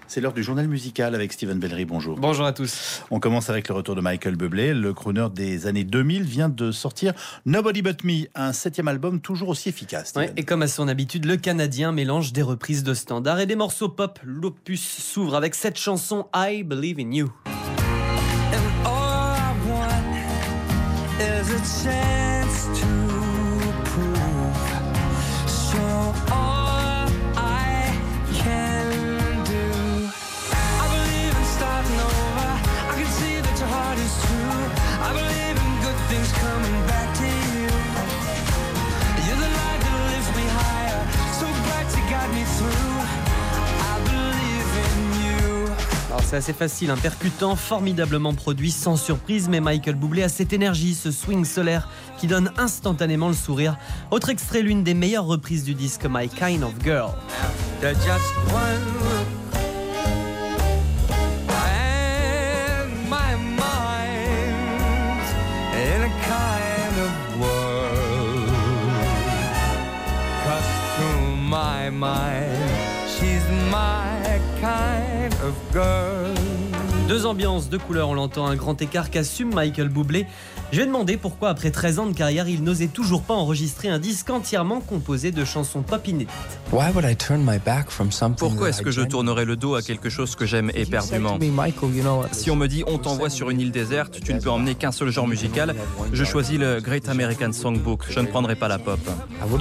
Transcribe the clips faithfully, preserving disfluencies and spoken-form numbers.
C'est l'heure du journal musical avec Steven Bellery. Bonjour. Bonjour à tous. On commence avec le retour de Michael Bublé. Le crooner des années deux mille vient de sortir Nobody But Me, un septième album toujours aussi efficace. Ouais, et comme à son habitude, le Canadien mélange des reprises de standards et des morceaux pop. L'opus s'ouvre avec cette chanson I Believe in You. And all I want is a chance to prove. So all I can do. I believe in starting over. I can see that your heart is true. I believe in good things coming back to you. You're the light that lifts me higher. So bright you got me through. I believe in you. Alors c'est assez facile, un percutant, formidablement produit, sans surprise, mais Michael Bublé a cette énergie, ce swing solaire qui donne instantanément le sourire. Autre extrait, l'une des meilleures reprises du disque, My Kind of Girl. They're just one look and my mind's in a kind of world. 'Cause to my mind, she's my kind of girl. Deux ambiances, deux couleurs, on l'entend, un grand écart qu'assume Michael Bublé. Je vais demander pourquoi, après treize ans de carrière, il n'osait toujours pas enregistrer un disque entièrement composé de chansons pop inédites. Pourquoi est-ce que je tournerais le dos à quelque chose que j'aime éperdument ? Si on me dit on t'envoie sur une île déserte, tu ne peux emmener qu'un seul genre musical, je choisis le Great American Songbook, je ne prendrai pas la pop.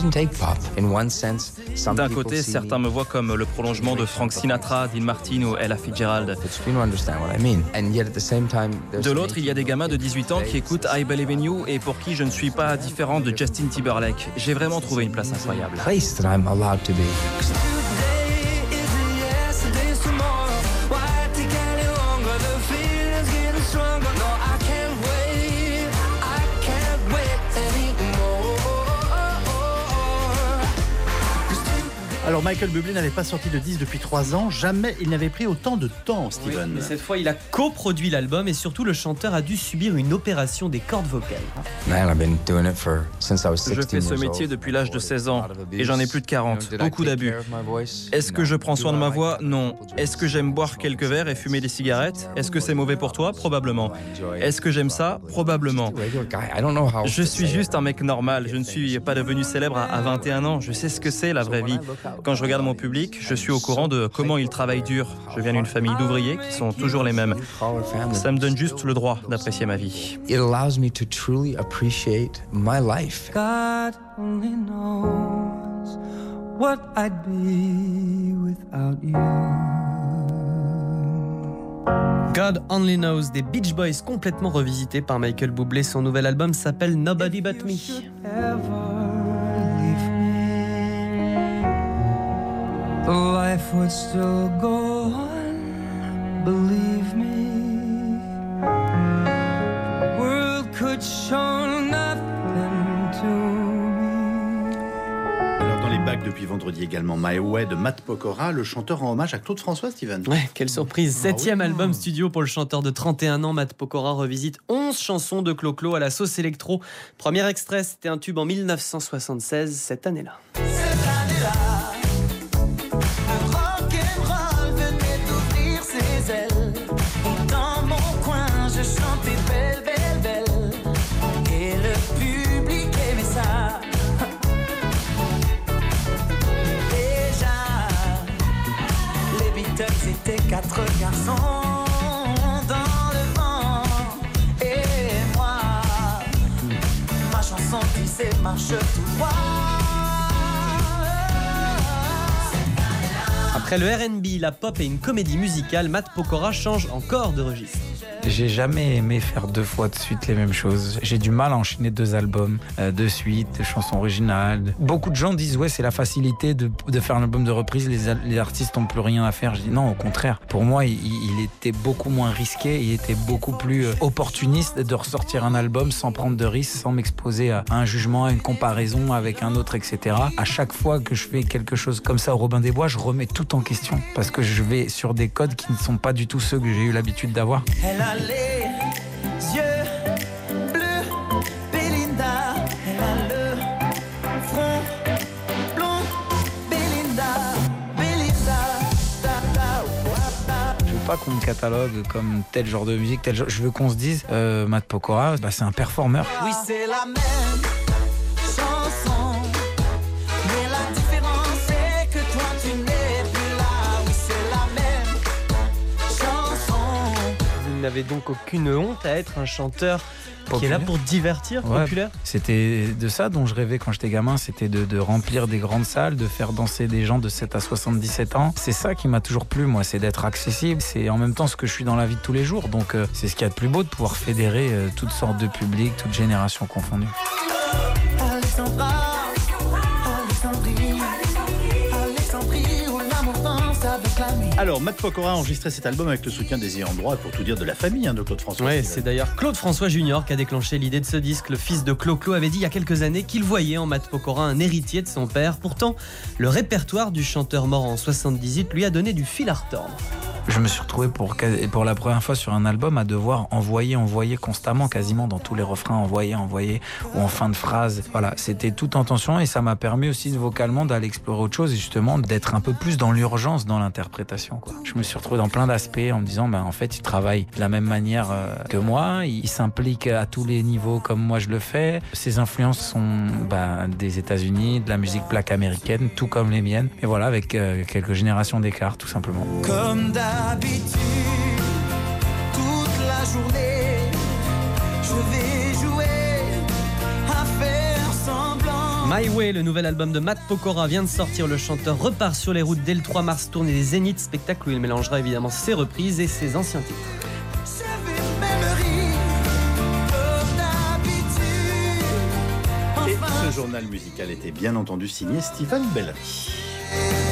D'un côté, certains me voient comme le prolongement de Frank Sinatra, Dean Martin ou Ella Fitzgerald. De l'autre, il y a des gamins de dix-huit ans qui écoutent I Believe in You et pour qui je ne suis pas différent de Justin Timberlake. J'ai vraiment trouvé une place incroyable. Alors Michael Bublé n'avait pas sorti de disque depuis trois ans. Jamais il n'avait pris autant de temps, Steven. Oui, mais cette fois, il a coproduit l'album et surtout le chanteur a dû subir une opération des cordes vocales. Je fais ce métier depuis l'âge de seize ans et j'en ai plus de quarante. Beaucoup d'abus. Est-ce que je prends soin de ma voix ? Non. Est-ce que j'aime boire quelques verres et fumer des cigarettes ? Est-ce que c'est mauvais pour toi ? Probablement. Est-ce que j'aime ça ? Probablement. Je suis juste un mec normal. Je ne suis pas devenu célèbre à vingt et un ans. Je sais ce que c'est la vraie vie. Quand je regarde mon public, je suis au courant de comment ils travaillent dur. Je viens d'une famille d'ouvriers qui sont toujours les mêmes. Ça me donne juste le droit d'apprécier ma vie. It allows me to truly appreciate my life. God only knows what I'd be without you. God Only Knows des Beach Boys, complètement revisité par Michael Bublé. Son nouvel album s'appelle Nobody But Me. Life would still go on, believe me. World could show nothing to me. Alors dans les bacs depuis vendredi également, My Way de Matt Pokora, le chanteur rend hommage à Claude François, Steven. Ouais, quelle surprise. Septième ah oui. album studio pour le chanteur de trente et un ans. Matt Pokora revisite onze chansons de Clo-Clo à la sauce électro. Premier extrait, c'était un tube en mille neuf cent soixante-seize, cette année-là. Cette année-là, dans mon coin, je chantais belle, belle, belle. Et le public aimait ça. Déjà, les Beatles étaient quatre garçons dans le vent. Et moi, ma chanson qui sait marche tout droit. Après le R and B, la pop et une comédie musicale, Matt Pokora change encore de registre. J'ai jamais aimé faire deux fois de suite les mêmes choses. J'ai du mal à enchaîner deux albums euh, de suite, des chansons originales. Beaucoup de gens disent ouais, c'est la facilité de, de faire un album de reprise, les, les artistes n'ont plus rien à faire. Je dis non, au contraire. Pour moi, il, il était beaucoup moins risqué, il était beaucoup plus euh, opportuniste de ressortir un album sans prendre de risques, sans m'exposer à, à un jugement, à une comparaison avec un autre, et cetera. À chaque fois que je fais quelque chose comme ça au Robin des Bois, je remets tout en question parce que je vais sur des codes qui ne sont pas du tout ceux que j'ai eu l'habitude d'avoir. Elle a les yeux bleus, Belinda. Elle a le front blond, Belinda. Belinda, da, da, pas qu'on me catalogue comme tel genre de musique, tel genre. Je veux qu'on se dise, euh, Matt Pokora, bah, c'est un performeur. Oui, c'est la même chanson, mais la différence c'est que toi tu n'es plus là. Oui, c'est la même chanson. Vous n'avez donc aucune honte à être un chanteur qui est là Populaire. pour divertir, Ouais, populaire. C'était de ça dont je rêvais quand j'étais gamin, c'était de, de remplir des grandes salles, de faire danser des gens de sept à soixante-dix-sept ans. C'est ça qui m'a toujours plu, moi, c'est d'être accessible. C'est en même temps ce que je suis dans la vie de tous les jours. Donc euh, c'est ce qu'il y a de plus beau, de pouvoir fédérer euh, toutes sortes de publics, toutes générations confondues. Alexandra, Alexandrie, Alexandrie, où l'amour danse avec la nuit. Alors, Matt Pokora a enregistré cet album avec le soutien des ayants droit, pour tout dire de la famille hein, de Claude François. Ouais, c'est d'ailleurs Claude François Junior qui a déclenché l'idée de ce disque. Le fils de Clo-Clo avait dit il y a quelques années qu'il voyait en Matt Pokora un héritier de son père. Pourtant, le répertoire du chanteur mort en soixante-dix-huit lui a donné du fil à retordre. Je me suis retrouvé pour, pour la première fois sur un album à devoir envoyer, envoyer constamment, quasiment dans tous les refrains, envoyer, envoyer, ou en fin de phrase. Voilà, c'était toute en tension et ça m'a permis aussi vocalement d'aller explorer autre chose et justement d'être un peu plus dans l'urgence dans l'interprétation, quoi. Je me suis retrouvé dans plein d'aspects en me disant, ben, en fait, il travaille de la même manière euh, que moi, il, il s'implique à tous les niveaux comme moi je le fais. Ses influences sont ben, des États-Unis, de la musique black américaine, tout comme les miennes. Et voilà, avec euh, quelques générations d'écart, tout simplement. Comme d'habitude, toute la journée, je vais jouer à faire semblant. My Way, le nouvel album de Matt Pokora vient de sortir. Le chanteur repart sur les routes dès le trois mars, tournée des Zénith, spectacle où il mélangera évidemment ses reprises et ses anciens titres. Je vais même rire, comme d'habitude. Et Enfin, ce journal musical était bien entendu signé Stephen Bellery.